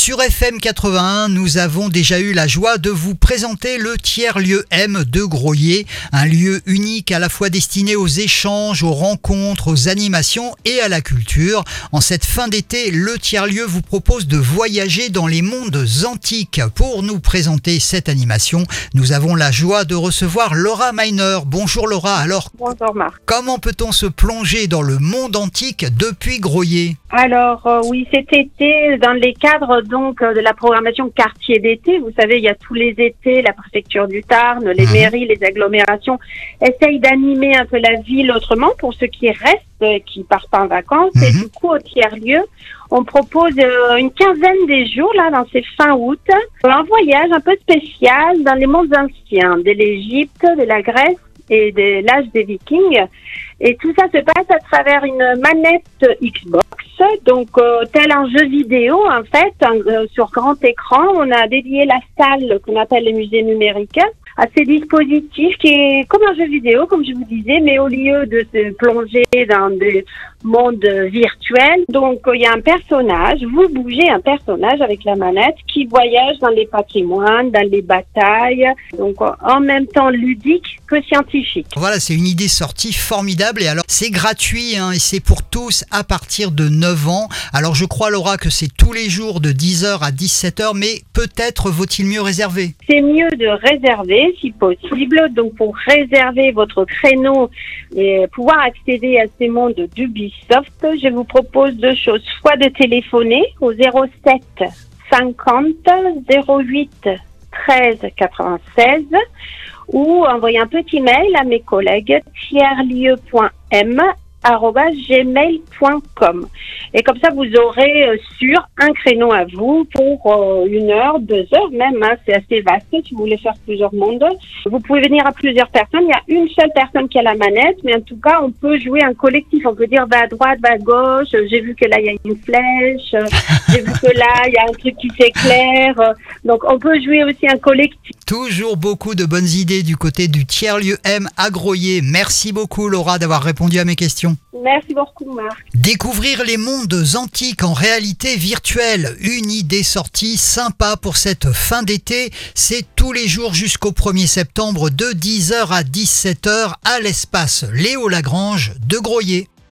Sur FM 81, nous avons déjà eu la joie de vous présenter le tiers-lieu M de Groyer, un lieu unique à la fois destiné aux échanges, aux rencontres, aux animations et à la culture. En cette fin d'été, le tiers-lieu vous propose de voyager dans les mondes antiques. Pour nous présenter cette animation, nous avons la joie de recevoir Laura Meiner. Bonjour Laura, alors Bonjour Marc. comment peut-on se plonger dans le monde antique depuis Groyer ? Alors oui, cet été, dans les cadres donc de la programmation quartier d'été, vous savez, il y a tous les étés, la préfecture du Tarn, les mairies, les agglomérations essayent d'animer un peu la ville autrement pour ceux qui restent, qui partent en vacances. Et du coup, au tiers-lieu, on propose une quinzaine des jours, là, dans ces fin août, un voyage un peu spécial dans les mondes anciens, de l'Égypte, de la Grèce et de l'âge des Vikings. Et tout ça se passe à travers une manette Xbox, donc tel un jeu vidéo en fait, sur grand écran. On a dédié la salle qu'on appelle le musée numérique à ces dispositifs qui est comme un jeu vidéo, comme je vous disais, mais au lieu de se plonger dans des mondes virtuels, donc il y a un personnage, vous bougez un personnage avec la manette qui voyage dans les patrimoines, dans les batailles, donc en même temps ludique que scientifique. Voilà, c'est une idée sortie formidable et alors c'est gratuit et c'est pour tous à partir de 9 ans. Alors je crois Laura que c'est tous les jours de 10h à 17h, mais peut-être vaut-il mieux réserver ? C'est mieux de réserver si possible. Donc pour réserver votre créneau et pouvoir accéder à ces mondes d'Ubisoft, je vous propose deux choses. Soit de téléphoner au 07 50 08 13 96 ou envoyer un petit mail à mes collègues tiers-lieu.m@gmail.com. Et comme ça, vous aurez sûr un créneau à vous pour 1 heure, 2 heures même. C'est assez vaste si vous voulez faire plusieurs mondes. Vous pouvez venir à plusieurs personnes. Il y a une seule personne qui a la manette, mais en tout cas, on peut jouer un collectif. On peut dire va à droite, va à gauche. J'ai vu que là, il y a une flèche. J'ai vu que là, il y a un truc qui s'éclaire. Donc, on peut jouer aussi un collectif. Toujours beaucoup de bonnes idées du côté du tiers-lieu M à Groyer. Merci beaucoup Laura d'avoir répondu à mes questions. Merci beaucoup Marc. Découvrir les mondes antiques en réalité virtuelle, une idée sortie sympa pour cette fin d'été. C'est tous les jours jusqu'au 1er septembre de 10h à 17h à l'espace Léo Lagrange de Groyer.